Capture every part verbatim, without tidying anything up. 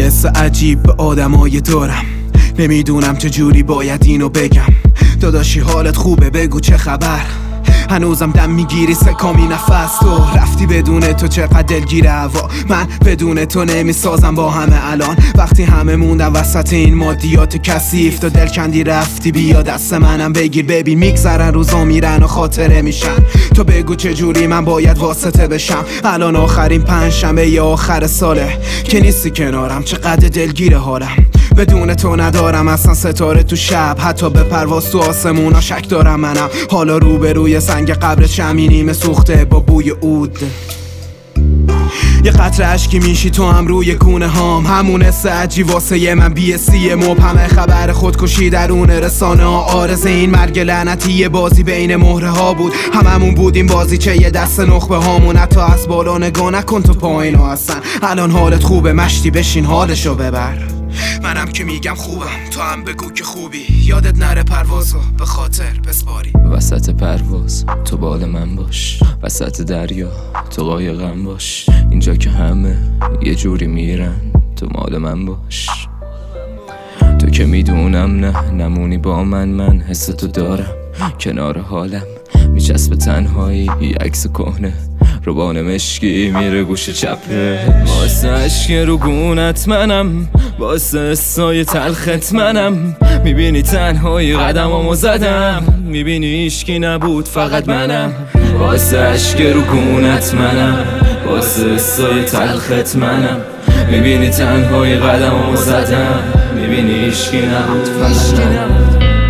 یه حس عجیب به آدمای دارم، نمیدونم چجوری باید اینو بگم. داداشی حالت خوبه؟ بگو چه خبر؟ هنوزم دم میگیری سکامی نفس، تو رفتی بدون تو چقدر دلگیره هوا. من بدون تو نمیسازم با همه الان، وقتی همه موندم وسط این مادیات کثیف. تو دل کندی رفتی، بیا دست منم بگیر. ببین میگذرن روزا میرن و خاطره میشن، تو بگو چجوری من باید واسطه بشم. الان آخرین پنجشنبه یا آخر ساله که نیستی کنارم، چقدر دلگیره حالم. بدون تو ندارم اصلا ستاره تو شب، حتی به پرواز تو آسمونا شک دارم منم. حالا رو به روی سنگ قبر شمینیم سوخته با بوی عود. یه قطره عشقی میشی تو هم روی کونه هام، همون حس عجیب واسه ی من بی سی مبهمه. خبر خودکشی درون رسانه ها، آرزه این مرگ لعنتی یه بازی بین مهره ها بود. هممون بودیم بازی چه یه دست نخبه هامون، حتی از بالا نگاه نکن تو پایین ها هستن. الان حالت خوبه؟ مشتی بشین حالشو ببر. منم که میگم خوبم، تو هم بگو که خوبی. یادت نره پروازو به خاطر بسپاری. وسط پرواز تو بال من باش، وسط دریا تو قایقم باش. اینجا که همه یه جوری میرن، تو مال من باش. تو که میدونم نه نمونی با من، من حس تو دارم کنار حالم. میچسب تنهایی یه عکس کهنه، روبان مشکی میره گوش چپه. واسه عشق رو گونت منم، واسه حسای تلخت منم. میبینی تنهایی قدمامو زدم، میبینی ایشکی نبود فقط منم. واسه عشق رو گونت منم، واسه حسای تلخت منم. میبینی تنهایی قدمامو زدم، میبینی ایشکی نبود فقط منم.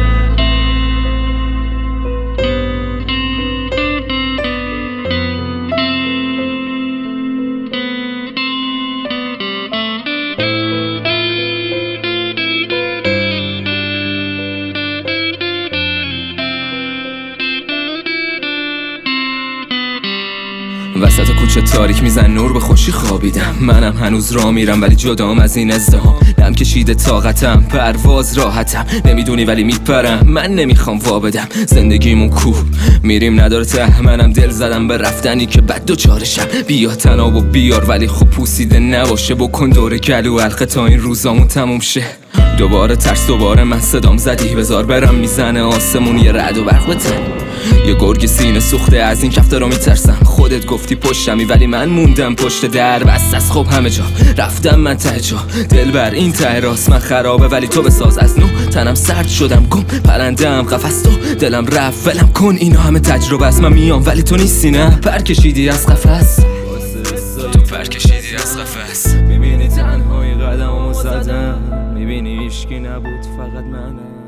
وسط کوچه تاریک میزن نور به خوشی خوابیدم. منم هنوز راه میرم ولی جدام از این ازدحام. دم کشیده طاقتم، پرواز راحتم. نمیدونی ولی میپرم، من نمیخوام وا بدم. زندگیمون کوه میریم نداره ته، منم دل زدم به رفتنی که بد دوچارشم. بیا تناب و بیار ولی خب پوسیده نباشه. بکن دور گلو حلقه تا این روزامون تموم شه. دوباره ترس دوباره من صدام زدی، بزار برم میزنه آسمون یه رعد و برق بتن. یه گرگ سینه سوخته از این کفته رو میترسم. خودت گفتی پشتمی ولی من موندم پشت در. بس از خب همه جا رفتم من ته جا. دل بر این ته راست من خرابه ولی تو بساز از نو. تنم سرد شدم گم پرندم قفس تو. دلم رفت ولم کن اینا همه تجربه است. من میام ولی تو نیستی نه. پر کشیدی از قفس، تو پر کشیدی از قفس. میبینی تنهایی قدمو زدم، میبینی هیچکی نبود فقط منم.